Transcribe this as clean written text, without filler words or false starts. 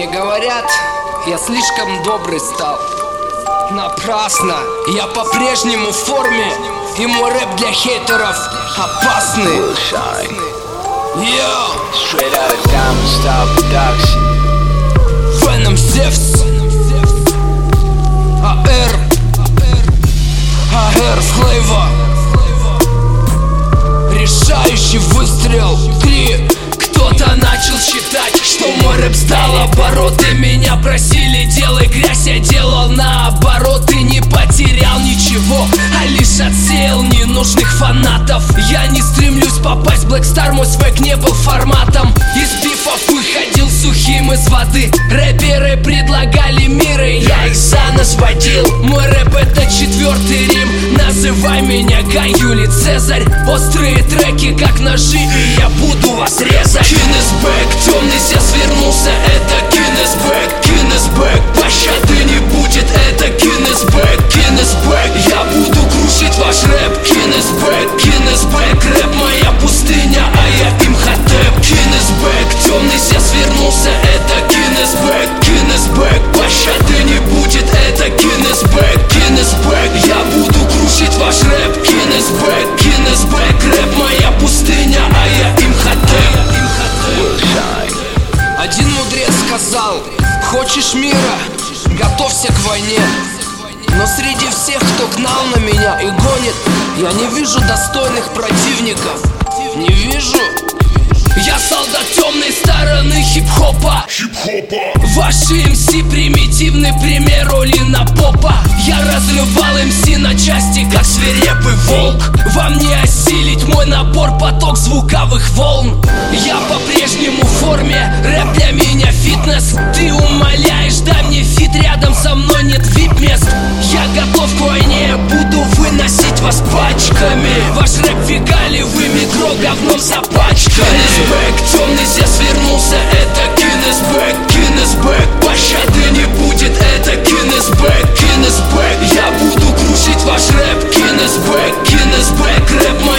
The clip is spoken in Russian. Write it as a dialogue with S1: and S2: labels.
S1: Мне говорят, я слишком добрый стал. Напрасно, я по-прежнему в форме, и мой рэп для хейтеров опасный. Venom Zevs, AR Flavor. Решающий выстрел 3. Кто-то начал считать, что мой рэп сдал обороты. Меня просили, делай грязь, я делал наоборот. И не потерял ничего, а лишь отсеял ненужных фанатов. Я не стремлюсь попасть в Black Star, мой свек не был форматом. Из бифов выходил сухим из воды. Рэперы предлагали миры, я их за нос водил. Мой рэп это 4-й Рим, называй меня Гай Юлий Цезарь. Острые треки как ножи, и я буду вас резать. Кинесбэк, темный сейчас вернулся, это Кинесбэк. Кинесбэк, пощады не будет, это Кинесбэк. Кинесбэк, я буду крушить ваш рэп. Кинесбэк, Кинесбэк, рэп моя пустыня, а я Имхотеп. Кинесбэк, темный сейчас вернулся, это Кинесбэк. Кинесбэк, пощады не будет, это Кинесбэк. Кинесбэк, я буду крушить ваш рэп. Кинесбэк, Кинесбэк, рэп моя пустыня, а я Имхотеп. Один мудрец сказал: хочешь мира, готовься к войне. Но среди всех, кто гнал на меня и гонит, я не вижу достойных противников. Не вижу. Я солдат темной стороны хип-хопа. Ваши МС примитивный пример Олина Попа. Я разрывал МС на части, как свирепый волк. Вам не осилить мой напор, поток звуковых волн. Я по-прежнему в форме, рэп для меня фитнес. Ты умоляешь, дай мне фит, рядом со мной нет вип-мест. Я готов к войне, буду выносить вас пачками. Ваш рэп фигали, вы метро говном запачкали. Кинесбэк, темный здесь вернулся, это Кинесбэк. Кинесбэк, пощады не будет, это Кинесбэк. Кинесбэк, я буду крушить ваш рэп. Кинесбэк, Кинесбэк, рэп